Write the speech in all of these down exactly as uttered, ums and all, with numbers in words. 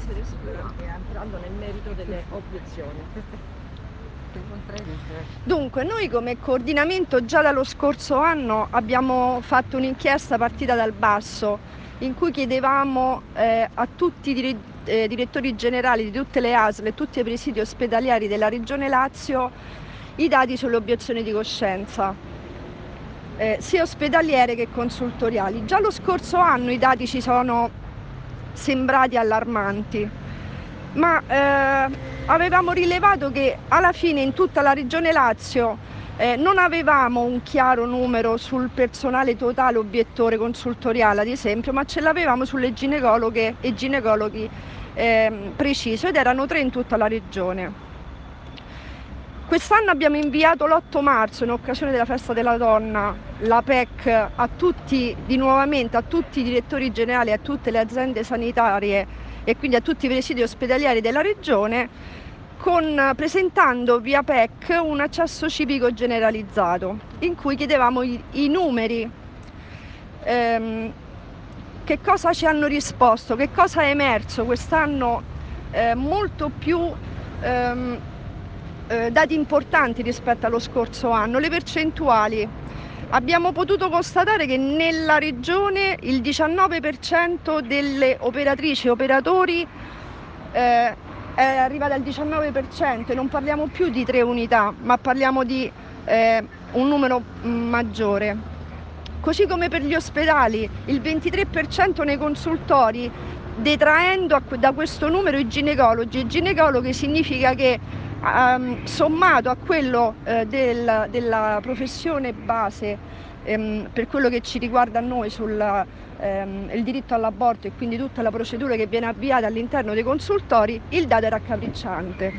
essere esclusi, entrando nel merito delle obiezioni. Dunque, noi come coordinamento già dallo scorso anno abbiamo fatto un'inchiesta partita dal basso, in cui chiedevamo eh, a tutti i dire eh, direttori generali di tutte le A S L e tutti i presidi ospedalieri della Regione Lazio i dati sulle obiezioni di coscienza, eh, sia ospedaliere che consultoriali. Già lo scorso anno i dati ci sono sembrati allarmanti, ma eh, avevamo rilevato che alla fine in tutta la Regione Lazio eh, non avevamo un chiaro numero sul personale totale obiettore consultoriale, ad esempio, ma ce l'avevamo sulle ginecologhe e ginecologhi eh, preciso, ed erano tre in tutta la Regione. Quest'anno abbiamo inviato l'otto marzo, in occasione della festa della donna, la P E C a tutti, di nuovamente a tutti i direttori generali, a tutte le aziende sanitarie e quindi a tutti i presidi ospedalieri della regione, con, presentando via P E C un accesso civico generalizzato, in cui chiedevamo i, i numeri, ehm, che cosa ci hanno risposto, che cosa è emerso quest'anno, eh, molto più ehm, eh, dati importanti rispetto allo scorso anno, le percentuali. Abbiamo potuto constatare che nella regione il diciannove per cento delle operatrici e operatori eh, è arrivata al diciannove per cento, e non parliamo più di tre unità, ma parliamo di eh, un numero maggiore. Così come per gli ospedali, il ventitré per cento nei consultori, detraendo da questo numero i ginecologi. I ginecologi significa che Um, sommato a quello eh, del, della professione base, ehm, per quello che ci riguarda a noi sul ehm, il diritto all'aborto e quindi tutta la procedura che viene avviata all'interno dei consultori, il dato è raccapricciante.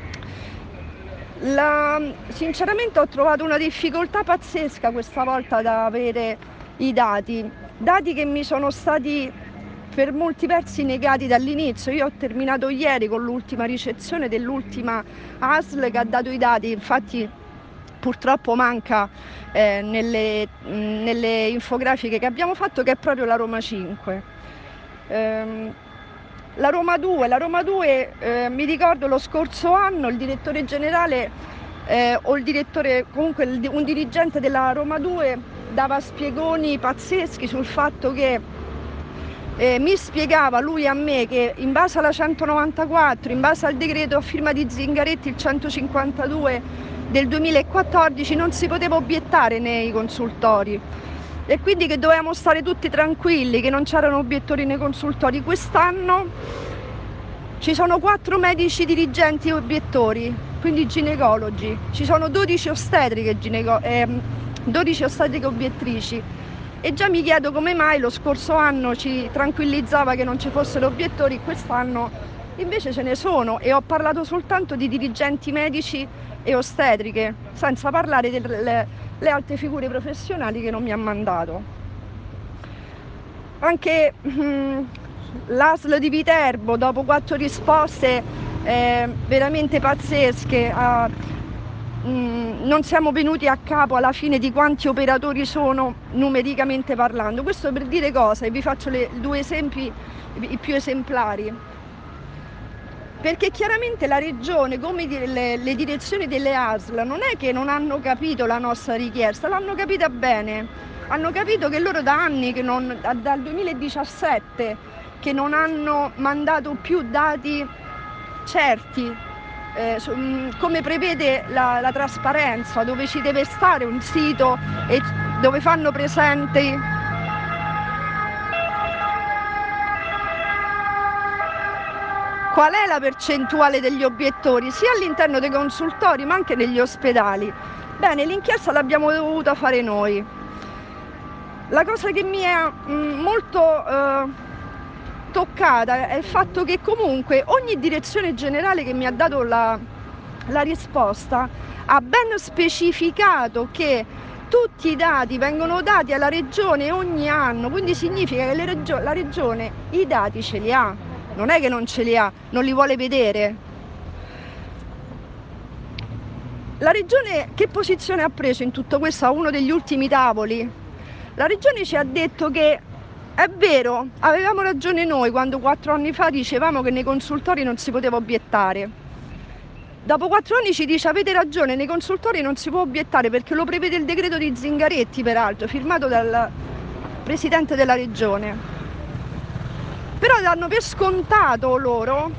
La, sinceramente ho trovato una difficoltà pazzesca questa volta ad avere i dati, dati che mi sono stati per molti versi negati dall'inizio. Io ho terminato ieri con l'ultima ricezione dell'ultima A S L che ha dato i dati, infatti purtroppo manca eh, nelle, mh, nelle infografiche che abbiamo fatto, che è proprio la Roma cinque. Ehm, la Roma due, la Roma due eh, mi ricordo lo scorso anno il direttore generale eh, o il direttore, comunque il, un dirigente della Roma due dava spiegoni pazzeschi sul fatto che Eh, mi spiegava lui a me che in base alla centonovantaquattro, in base al decreto a firma di Zingaretti, il centocinquantadue del duemilaquattordici, non si poteva obiettare nei consultori, e quindi che dovevamo stare tutti tranquilli, che non c'erano obiettori nei consultori. Quest'anno ci sono quattro medici dirigenti obiettori, quindi ginecologi, ci sono dodici ostetriche, gineco ehm, dodici ostetriche obiettrici. E già mi chiedo come mai lo scorso anno ci tranquillizzava che non ci fossero obiettori, quest'anno invece ce ne sono, e ho parlato soltanto di dirigenti medici e ostetriche, senza parlare delle le altre figure professionali che non mi ha mandato. Anche hm, l'A S L di Viterbo, dopo quattro risposte eh, veramente pazzesche, a, non siamo venuti a capo alla fine di quanti operatori sono numericamente parlando. Questo per dire cosa, e vi faccio le due esempi i più esemplari, perché chiaramente la regione, come le, le direzioni delle A S L, non è che non hanno capito la nostra richiesta, l'hanno capita bene, hanno capito che loro da anni, che non, dal duemiladiciassette, che non hanno mandato più dati certi, Eh, come prevede la, la trasparenza, dove ci deve stare un sito e dove fanno presenti qual è la percentuale degli obiettori sia all'interno dei consultori ma anche negli ospedali. Bene, l'inchiesta l'abbiamo dovuta fare noi. La cosa che mi è mh, molto eh, toccata è il fatto che comunque ogni direzione generale che mi ha dato la, la risposta ha ben specificato che tutti i dati vengono dati alla regione ogni anno, quindi significa che le regio- la regione i dati ce li ha, non è che non ce li ha, non li vuole vedere. La regione che posizione ha preso in tutto questo a uno degli ultimi tavoli? La regione ci ha detto che È vero, avevamo ragione noi quando quattro anni fa dicevamo che nei consultori non si poteva obiettare. Dopo quattro anni ci dice avete ragione, nei consultori non si può obiettare perché lo prevede il decreto di Zingaretti, peraltro, firmato dal Presidente della Regione. Però danno per scontato loro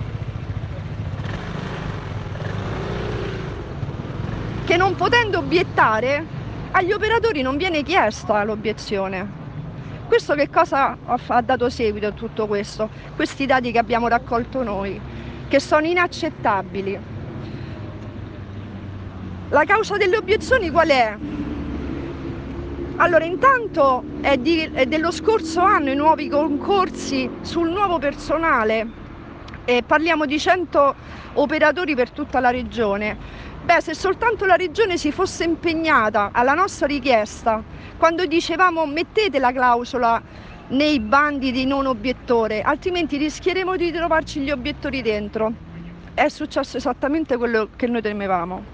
che non potendo obiettare, agli operatori non viene chiesta l'obiezione. Questo che cosa ha dato seguito a tutto questo? Questi dati che abbiamo raccolto noi, che sono inaccettabili. La causa delle obiezioni qual è? Allora, intanto è, di, è dello scorso anno i nuovi concorsi sul nuovo personale, e parliamo di cento operatori per tutta la regione. Beh, se soltanto la regione si fosse impegnata alla nostra richiesta, quando dicevamo mettete la clausola nei bandi di non obiettore, altrimenti rischieremo di trovarci gli obiettori dentro. È successo esattamente quello che noi temevamo.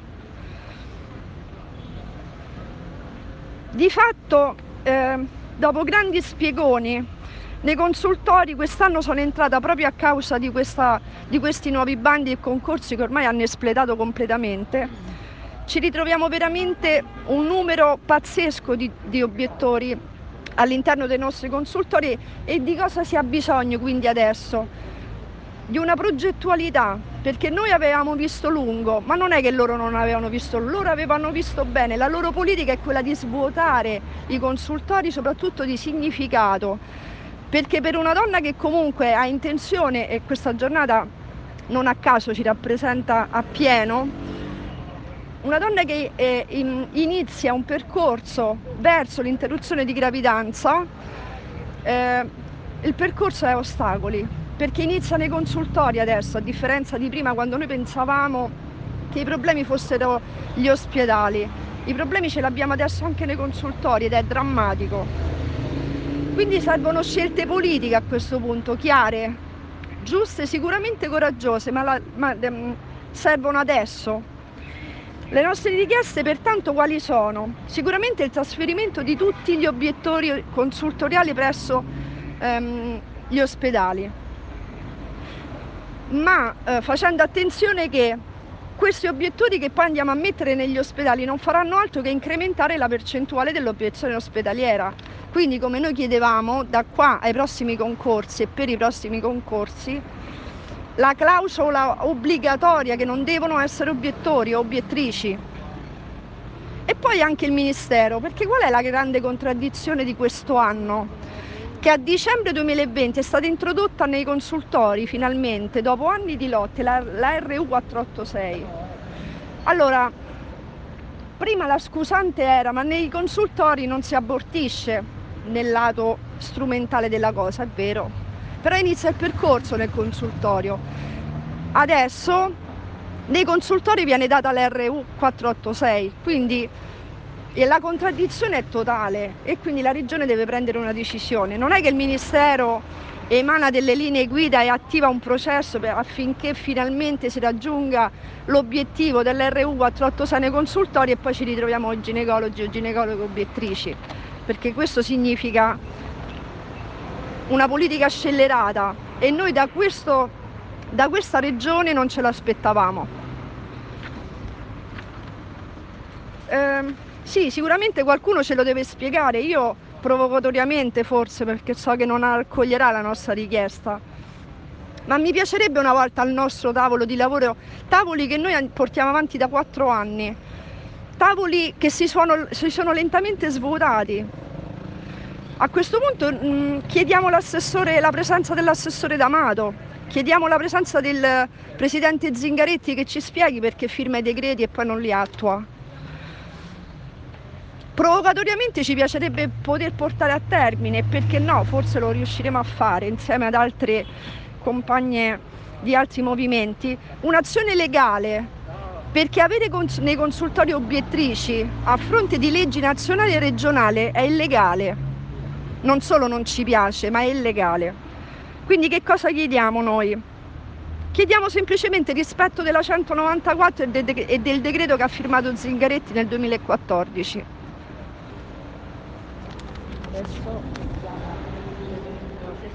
Di fatto, eh, dopo grandi spiegoni, nei consultori quest'anno sono entrata proprio a causa di, questa, di questi nuovi bandi e concorsi che ormai hanno espletato completamente. Ci ritroviamo veramente un numero pazzesco di, di obiettori all'interno dei nostri consultori. E di cosa si ha bisogno quindi adesso? Di una progettualità, perché noi avevamo visto lungo, ma non è che loro non avevano visto, loro avevano visto bene. La loro politica è quella di svuotare i consultori soprattutto di significato, perché per una donna che comunque ha intenzione, e questa giornata non a caso ci rappresenta appieno, una donna che eh, in, inizia un percorso verso l'interruzione di gravidanza, eh, il percorso è a ostacoli, perché inizia nei consultori adesso, a differenza di prima quando noi pensavamo che i problemi fossero gli ospedali. I problemi ce li abbiamo adesso anche nei consultori ed è drammatico. Quindi servono scelte politiche a questo punto, chiare, giuste, sicuramente coraggiose, ma, la, ma um, servono adesso. Le nostre richieste pertanto quali sono? Sicuramente il trasferimento di tutti gli obiettori consultoriali presso um, gli ospedali, ma eh, facendo attenzione che questi obiettori che poi andiamo a mettere negli ospedali non faranno altro che incrementare la percentuale dell'obiezione ospedaliera. Quindi, come noi chiedevamo, da qua ai prossimi concorsi e per i prossimi concorsi, la clausola obbligatoria che non devono essere obiettori o obiettrici. E poi anche il Ministero, perché qual è la grande contraddizione di questo anno? Che a dicembre duemilaventi è stata introdotta nei consultori finalmente, dopo anni di lotte, la, la R U quattrocentottantasei. Allora, prima la scusante era ma nei consultori non si abortisce nel lato strumentale della cosa, è vero, però inizia il percorso nel consultorio. Adesso nei consultori viene data l'R U quattrocentottantasei, quindi e la contraddizione è totale e quindi la regione deve prendere una decisione. Non è che il Ministero emana delle linee guida e attiva un processo per, affinché finalmente si raggiunga l'obiettivo dell'R U quattrocentottantasei nei consultori e poi ci ritroviamo ginecologi o ginecologhe obiettrici, perché questo significa una politica scellerata e noi da, questo, da questa regione non ce l'aspettavamo. Ehm, Sì, sicuramente qualcuno ce lo deve spiegare, io provocatoriamente forse, perché so che non accoglierà la nostra richiesta, ma mi piacerebbe una volta al nostro tavolo di lavoro, tavoli che noi portiamo avanti da quattro anni, tavoli che si sono, si sono lentamente svuotati. A questo punto mh, chiediamo l'assessore, la presenza dell'assessore D'Amato, chiediamo la presenza del presidente Zingaretti che ci spieghi perché firma i decreti e poi non li attua. Provocatoriamente ci piacerebbe poter portare a termine, e perché no, forse lo riusciremo a fare insieme ad altre compagne di altri movimenti, un'azione legale, perché avere cons- nei consultori obiettrici a fronte di leggi nazionali e regionali è illegale, non solo non ci piace, ma è illegale. Quindi che cosa chiediamo noi? Chiediamo semplicemente rispetto della centonovantaquattro e, de- de- e del decreto che ha firmato Zingaretti nel duemilaquattordici. Adesso